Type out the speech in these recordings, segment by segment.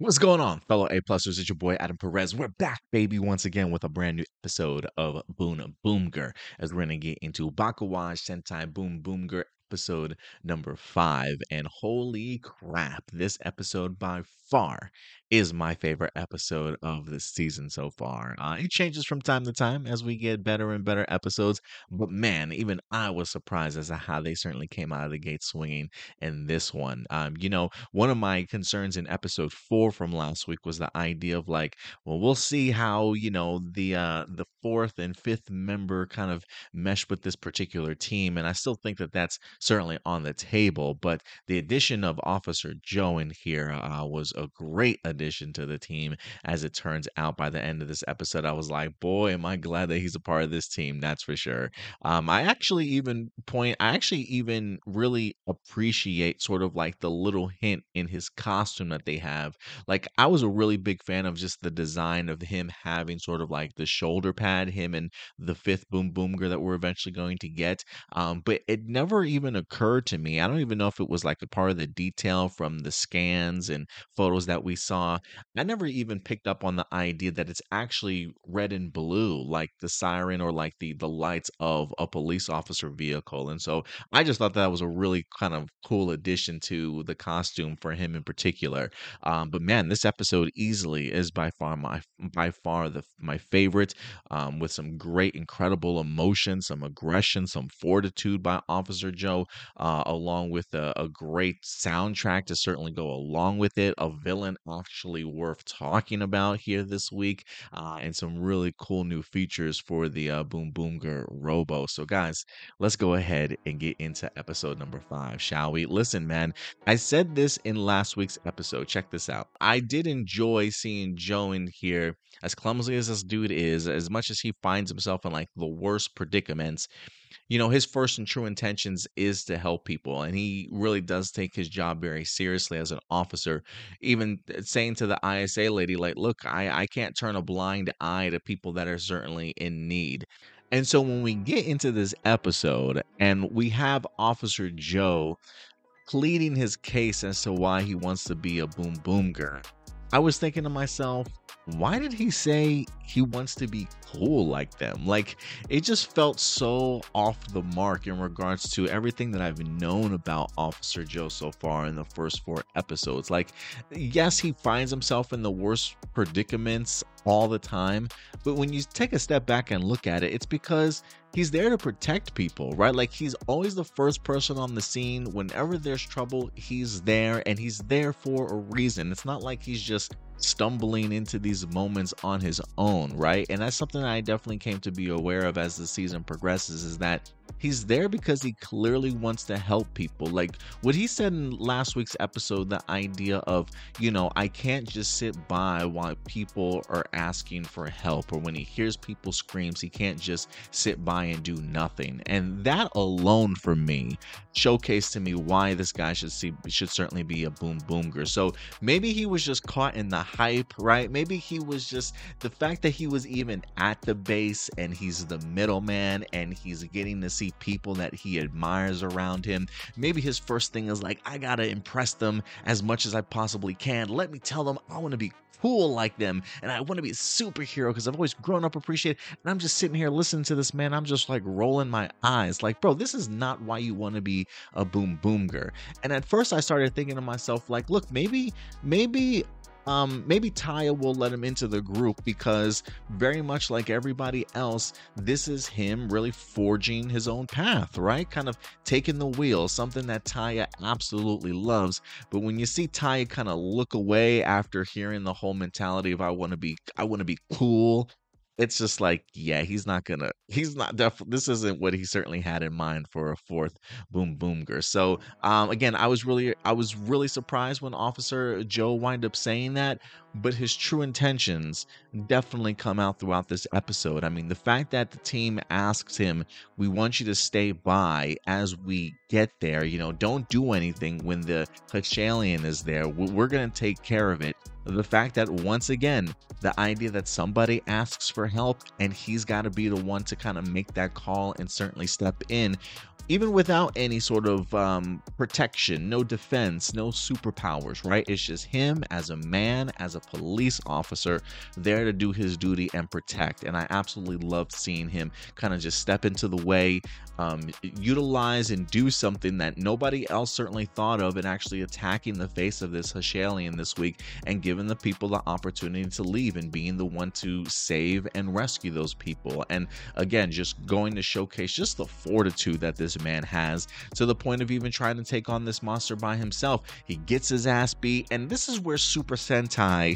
What's going on, fellow A-plusers? It's your boy Adam Perez. We're back, baby, once again with a brand new episode of Boon Boomger, as we're gonna get into Bakuwa Sentai Boom Boomger episode number 5. And holy crap, this episode by far is my favorite episode of this season so far. It changes from time to time as we get better and better episodes, but man, even I was surprised as to how they certainly came out of the gate swinging in this one. One of my concerns in episode 4 from last week was the idea of like, well, we'll see how, the fourth and fifth member kind of mesh with this particular team. And I still think that that's certainly on the table. But the addition of Officer Joe in here was a great addition to the team. As it turns out, by the end of this episode, I was like, boy, am I glad that he's a part of this team. That's for sure. I actually even really appreciate sort of like the little hint in his costume that they have. Like, I was a really big fan of just the design of him having sort of like the shoulder pad, him and the fifth Boom Boomger that we're eventually going to get. But it never even occurred to me. I don't even know if it was like a part of the detail from the scans and photos that we saw. I never even picked up on the idea that it's actually red and blue, like the siren or like the lights of a police officer vehicle. And so I just thought that was a really kind of cool addition to the costume for him in particular. But man, this episode easily is by far my favorite, with some great, incredible emotion, some aggression, some fortitude by Officer Joe, along with a great soundtrack to certainly go along with it. A villain actually worth talking about here this week, and some really cool new features for the Boom Boomger Robo. So, guys, let's go ahead and get into episode number 5, shall we? Listen, man, I said this in last week's episode. Check this out. I did enjoy seeing Joe in here, as clumsy as this dude is, as much as he finds himself in like the worst predicaments. His first and true intentions is to help people, and he really does take his job very seriously as an officer, even saying to the ISA lady, like, look, I can't turn a blind eye to people that are certainly in need. And so when we get into this episode and we have Officer Joe pleading his case as to why he wants to be a Boom Boomger, I was thinking to myself, why did he say he wants to be cool like them? Like, it just felt so off the mark in regards to everything that I've known about Officer Joe so far in the first 4 episodes. Like, yes, he finds himself in the worst predicaments all the time, but when you take a step back and look at it, it's because he's there to protect people, right? Like, he's always the first person on the scene. Whenever there's trouble, he's there, and he's there for a reason. It's not like he's just stumbling into these moments on his own, right? And that's something I definitely came to be aware of as the season progresses, is that he's there because he clearly wants to help people. Like what he said in last week's episode, the idea of, I can't just sit by while people are asking for help, or when he hears people screams, he can't just sit by and do nothing. And that alone for me showcased to me why this guy should certainly be a Boom Boomger. So maybe he was just caught in the hype, right? Maybe he was just the fact that he was even at the base and he's the middleman and he's getting to see people that he admires around him. Maybe his first thing is like, I gotta impress them as much as I possibly can. Let me tell them I want to be cool like them, and I want to be a superhero because I've always grown up appreciating. And I'm just sitting here listening to this man. I'm just like rolling my eyes, like, bro, this is not why you want to be a Boom Boomger. And at first, I started thinking to myself, like, look, maybe Taya will let him into the group because, very much like everybody else, this is him really forging his own path, right? Kind of taking the wheel, something that Taya absolutely loves. But when you see Taya kind of look away after hearing the whole mentality of I want to be cool, it's just like, yeah, this isn't what he certainly had in mind for a fourth Boom Boomger. So again, I was really surprised when Officer Joe wind up saying that, but his true intentions definitely come out throughout this episode. I mean, the fact that the team asks him, we want you to stay by as we get there, don't do anything when the Hachalian is there. We're going to take care of it. The fact that once again, the idea that somebody asks for help and he's got to be the one to kind of make that call and certainly step in, even without any sort of protection, no defense, no superpowers, right? It's just him as a man, as a police officer, there to do his duty and protect. And I absolutely loved seeing him kind of just step into the way, utilize and do something that nobody else certainly thought of, and actually attacking the face of this Hashalian this week and giving the people the opportunity to leave and being the one to save and rescue those people. And again, just going to showcase just the fortitude that this man has, to the point of even trying to take on this monster by himself. He gets his ass beat, and this is where Super Sentai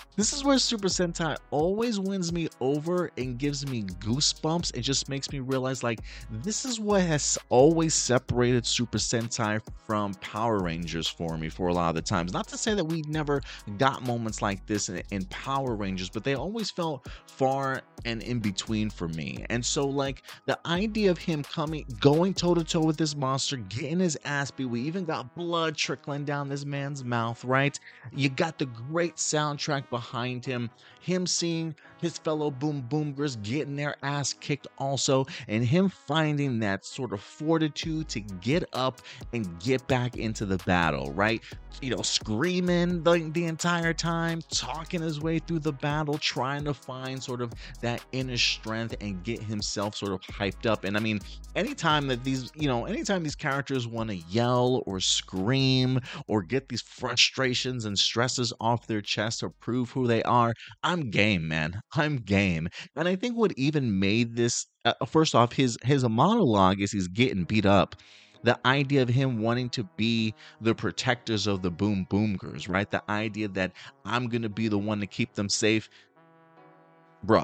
always wins me over and gives me goosebumps. It just makes me realize, like, this is what has always separated Super Sentai from Power Rangers for me for a lot of the times. Not to say that we never got moments like this in Power Rangers, but they always felt far and in between for me. And so, like, the idea of him going toe to toe with this monster, getting his ass beat, we even got blood trickling down this man's mouth, right? You got the great soundtrack behind him seeing his fellow boom boomers getting their ass kicked also, and him finding that sort of fortitude to get up and get back into the battle, right? Screaming the entire time, talking his way through the battle, trying to find sort of that inner strength and get himself sort of hyped up. And I mean, anytime these characters want to yell or scream or get these frustrations and stresses off their chest or prove who they are, I'm game, man. I'm game. And I think what even made this, first off, his monologue is he's getting beat up. The idea of him wanting to be the protectors of the boom boomers, right? The idea that I'm going to be the one to keep them safe. Bro,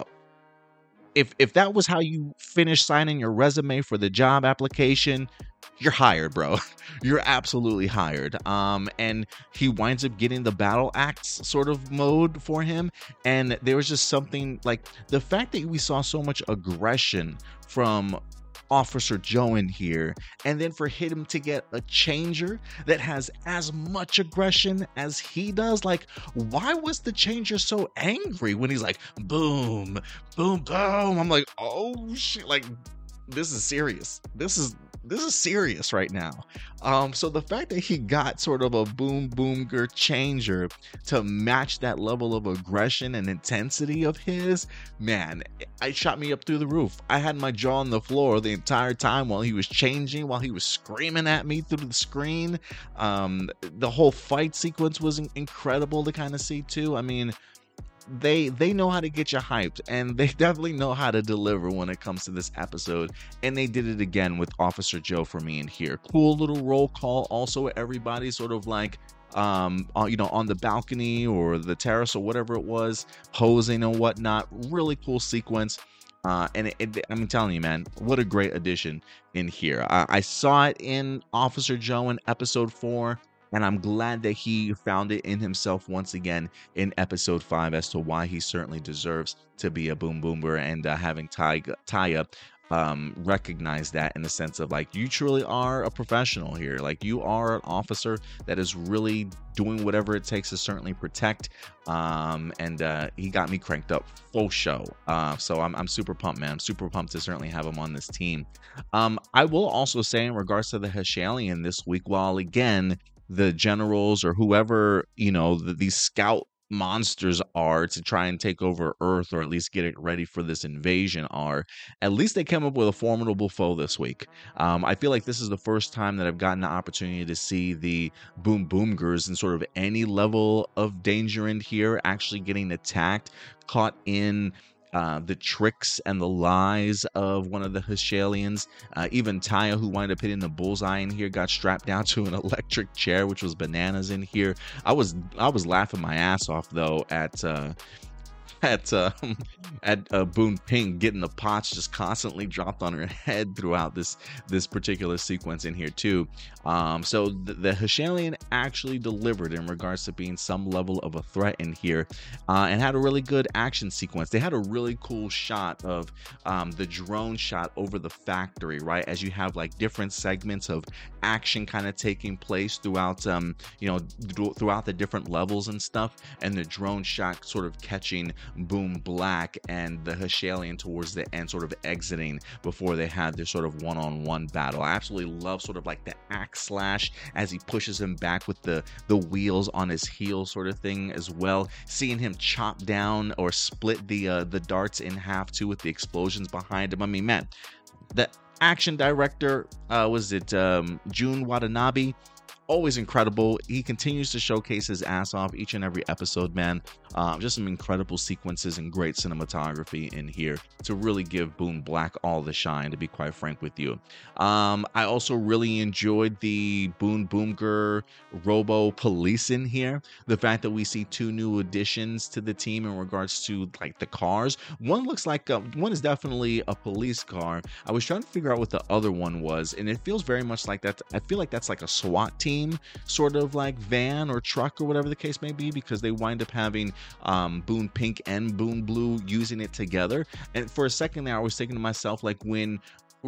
if that was how you finish signing your resume for the job application, you're hired, bro. You're absolutely hired. And he winds up getting the battle axe sort of mode for him. And there was just something like the fact that we saw so much aggression from Officer Joe in here, and then for him to get a changer that has as much aggression as he does. Like, why was the changer so angry when he's like, boom, boom, boom? I'm like, oh shit, like, this is serious. This is serious right now. So the fact that he got sort of a boom boomer changer to match that level of aggression and intensity of his, man, it shot me up through the roof. I had my jaw on the floor the entire time while he was changing, while he was screaming at me through the screen. The whole fight sequence was incredible to kind of see too. I mean, they know how to get you hyped, and they definitely know how to deliver when it comes to this episode, and they did it again with Officer Joe for me in here. Cool little roll call also, everybody sort of like on the balcony or the terrace or whatever it was, posing and whatnot. Really cool sequence. And I'm telling you, man, what a great addition in here. I saw it in Officer Joe in episode 4, and I'm glad that he found it in himself once again in episode 5 as to why he certainly deserves to be a boom boomer, and having Taya recognize that in the sense of, like, you truly are a professional here. Like, you are an officer that is really doing whatever it takes to certainly protect. And he got me cranked up full show. So I'm super pumped, man. I'm super pumped to certainly have him on this team. I will also say, in regards to the Hashalian this week, while again, the generals or whoever, these scout monsters are to try and take over Earth, or at least get it ready for this invasion, at least they came up with a formidable foe this week. I feel like this is the first time that I've gotten the opportunity to see the boom boomers in sort of any level of danger in here, actually getting attacked, caught in the tricks and the lies of one of the Hashalians. Even Taya, who wound up hitting the bullseye in here, got strapped down to an electric chair, which was bananas in here. I was laughing my ass off though at at Boon Ping getting the pots just constantly dropped on her head throughout this particular sequence in here too. So the Hishalian actually delivered in regards to being some level of a threat in here, and had a really good action sequence. They had a really cool shot of the drone shot over the factory, right? As you have like different segments of action kind of taking place throughout, throughout the different levels and stuff, and the drone shot sort of catching Boom Black and the Hishalian towards the end, sort of exiting before they had their sort of one-on-one battle. I absolutely love sort of like the axe slash as he pushes him back with the wheels on his heel sort of thing as well. Seeing him chop down or split the darts in half too with the explosions behind him. I mean, man, the action director, was it Jun Watanabe? Always incredible. He continues to showcase his ass off each and every episode, man. Just some incredible sequences and great cinematography in here to really give Boom Black all the shine, to be quite frank with you. I also really enjoyed the Boomger Robo Police in here. The fact that we see 2 new additions to the team in regards to like the cars. One looks like one is definitely a police car. I was trying to figure out what the other one was, and it feels very much like that. I feel like that's like a SWAT team sort of like van or truck or whatever the case may be, because they wind up having Boon Pink and Boon Blue using it together. And for a second there, I was thinking to myself, like, when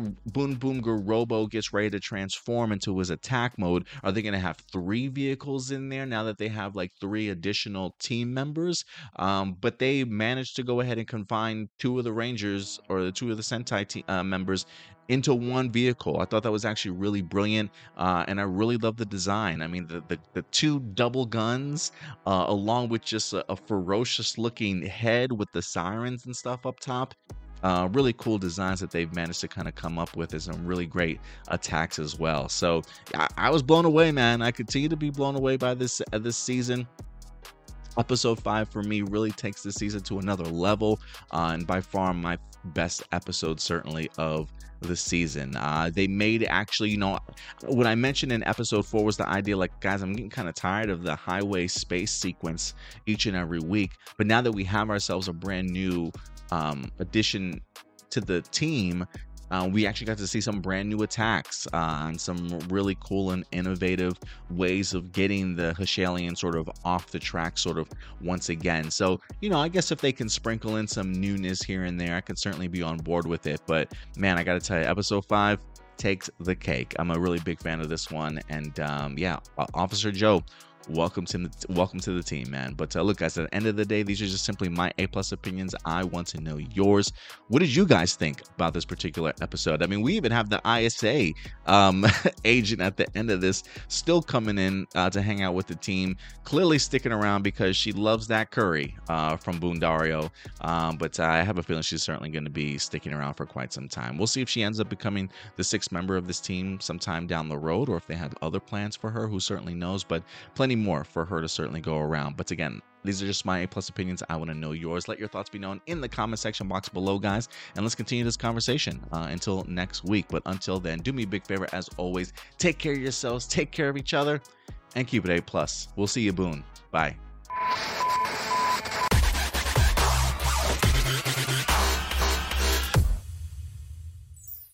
Boomger Robo gets ready to transform into his attack mode, are they going to have 3 vehicles in there now that they have like 3 additional team members? But they managed to go ahead and confine 2 of the Rangers, or the 2 of the Sentai members, into 1 vehicle. I thought that was actually really brilliant, and I really love the design. I mean, the 2 double guns, along with just a ferocious looking head with the sirens and stuff up top. Really cool designs that they've managed to kind of come up with, and some really great attacks as well. So I was blown away, man. I continue to be blown away by this season. Episode 5 for me really takes the season to another level, and by far my best episode certainly of the season. They made, actually, what I mentioned in episode 4 was the idea, like, guys, I'm getting kind of tired of the highway space sequence each and every week. But now that we have ourselves a brand new addition to the team, we actually got to see some brand new attacks, and some really cool and innovative ways of getting the Hishalian sort of off the track sort of once again. So, I guess if they can sprinkle in some newness here and there, I can certainly be on board with it. But man, I gotta tell you, episode 5 takes the cake. I'm a really big fan of this one. And yeah, Officer Joe, welcome to the team, man. But look, guys, at the end of the day, these are just simply my A+ opinions. I want to know yours. What did you guys think about this particular episode? I mean, we even have the ISA agent at the end of this still coming in to hang out with the team, clearly sticking around because she loves that curry from Boondario. But I have a feeling she's certainly going to be sticking around for quite some time. We'll see if she ends up becoming the 6th member of this team sometime down the road, or if they have other plans for her. Who certainly knows? But plenty more for her to certainly go around. But again, these are just my A+ opinions. I want to know yours. Let your thoughts be known in the comment section box below, guys, and let's continue this conversation until next week. But until then, do me a big favor, as always, take care of yourselves, take care of each other, and keep it A+. We'll see you, Boon. Bye.